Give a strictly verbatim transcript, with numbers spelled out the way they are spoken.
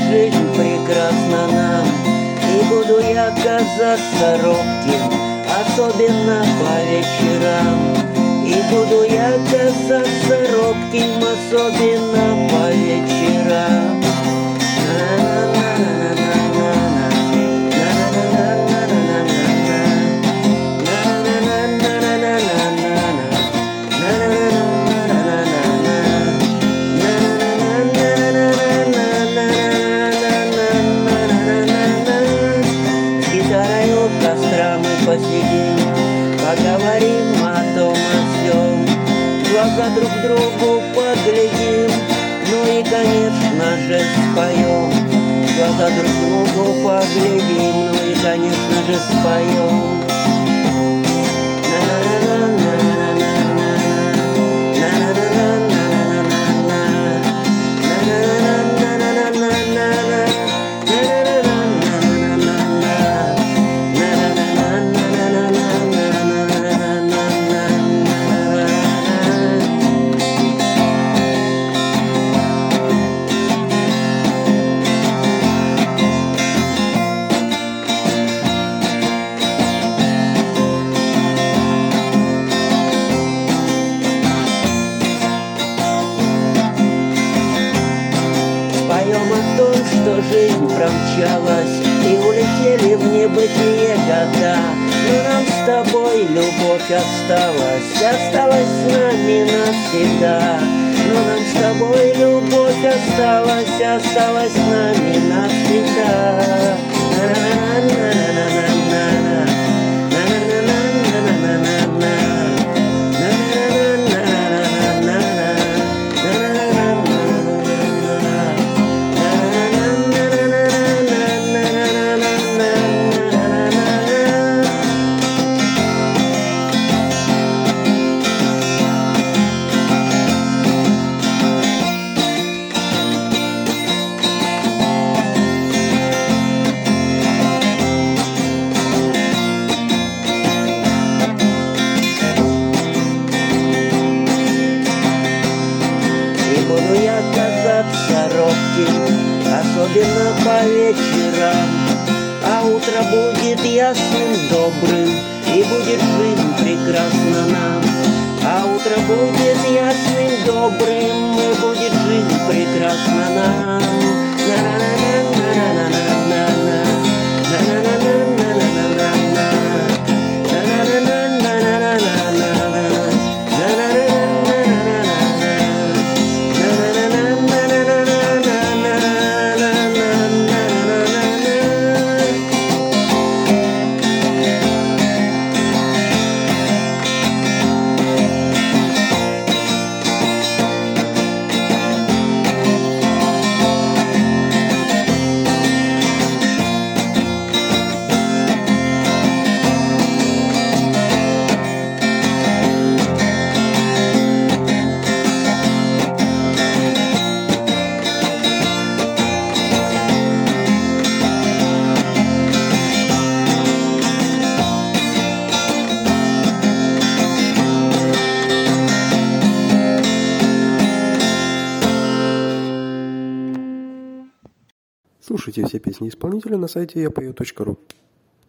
жизнь прекрасна нам, и буду я казаться робким, особенно по вечерам. И буду я казаться робким, особенно по вечерам. С гитарой у костра мы посидим, поговорим о том, о сём, глаза друг другу поглядим, ну и, конечно же, споем. Глаза друг другу поглядим, ну и, конечно же, споем. Споем о том, что жизнь промчалась, и улетели в небытие года. Но нам с тобой любовь осталась, осталась с нами навсегда. Но нам с тобой любовь осталась, осталась с нами навсегда. Буду я казаться робким, особенно по вечерам. А утро будет ясным, добрым, и будет жизнь прекрасна нам. А утро будет ясным, добрым, и будет жизнь прекрасна нам. Слушайте все песни исполнителя на сайте я пою точка ру.